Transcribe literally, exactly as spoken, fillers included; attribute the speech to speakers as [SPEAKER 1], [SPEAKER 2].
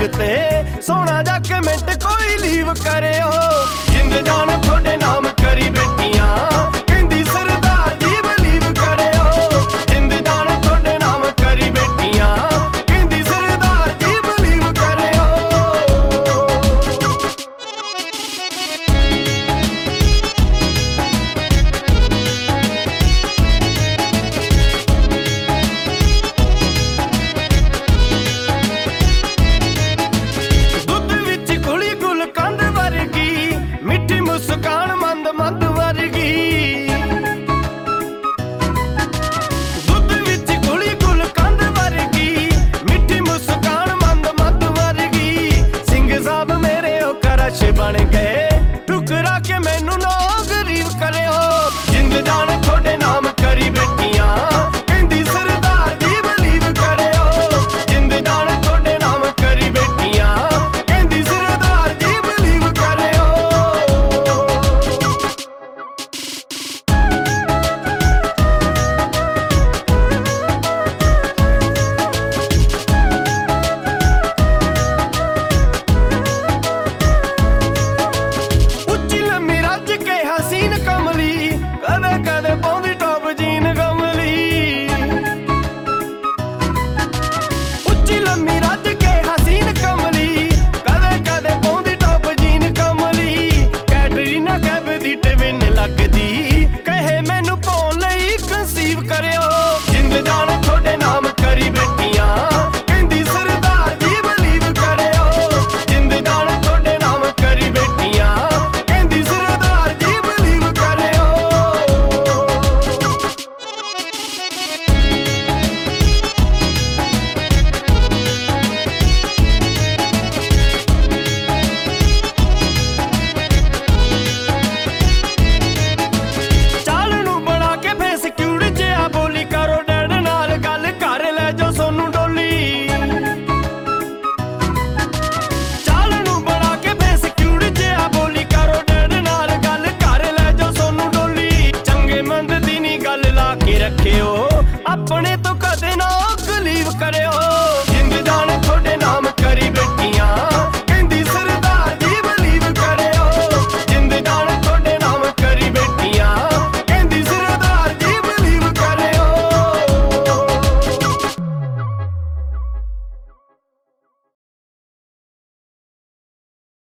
[SPEAKER 1] ते सोना जा कमेंट कोई लीव करियो। जिंद जान थोड़े नाम करी बेटियां कहंदी सरदार जी बलीव करियो। जिंद जान थोड़े नाम करी बेटियां कहंदी सरदार जी बलीव करियो। मिठी मुस्कान मंद मंद वर्गी दुध विच घुली गुलकंद वर्गी मिठी मुस्कान मंद मंद वर्गी। सिंह साहब मेरे ओ करश बन गए ठुकरा के मैनू नो गरीब करियो। जिंद जान थोड़े नाम करी बेटियां कहंदी सरदार जी बलीव करियो। जिंद जान थोड़े नाम करी बेटियां कहंदी सरदार जी बलीव करियो। हसीन कमली कदे कदे पाउंदी टॉप जीन कमली। उच्ची लम्मी रज के हसीन कमली कदे कदे पाउंदी टॉप जीन कमली। कैटरीना कैफ दी टिविन लगदी कहे मैनू पाउण लई कंसीव करियो। जिंद जान थोड़े नाम करी बेटियां कहंदी सरदार जी बलीव करियो। जिंद जान थोड़े नाम करी बेटियां कहंदी सरदार जी बलीव करियो। चाल नू बना के फेस क्यूट जिहा बोली करो डैड नाल गल कर लै जो सोनू डोली। चाल नू बना के फेस क्यूट जिहा बोली करो डैड नाल गल कर लै जो सोनू डोली। चंगे मंद दी नी गल ला के रखियो अपने तो कदे ना गलीव करियो।